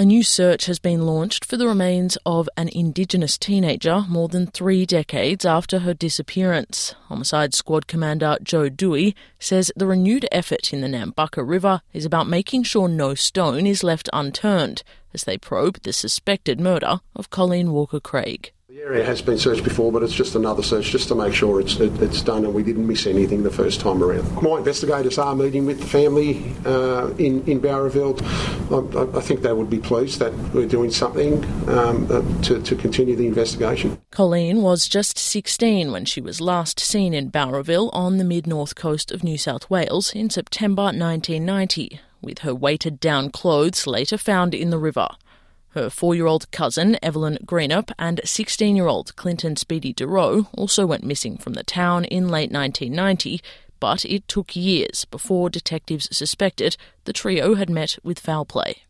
new search has been launched for the remains of an Indigenous teenager more than 3 decades after her disappearance. Homicide Squad Commander Joe Dewey says the renewed effort in the Nambucca River is about making sure no stone is left unturned as they probe the suspected murder of Colleen Walker-Craig. The area has been searched before, but it's just another search just to make sure it's done and we didn't miss anything the first time around. My investigators are meeting with the family in Bowraville. I think they would be pleased that we're doing something to continue the investigation. Colleen was just 16 when she was last seen in Bowraville on the mid-north coast of New South Wales in September 1990, with her weighted-down clothes later found in the river. Her 4-year-old cousin, Evelyn Greenup, and 16-year-old Clinton Speedy DeRoe also went missing from the town in late 1990, but it took years before detectives suspected the trio had met with foul play.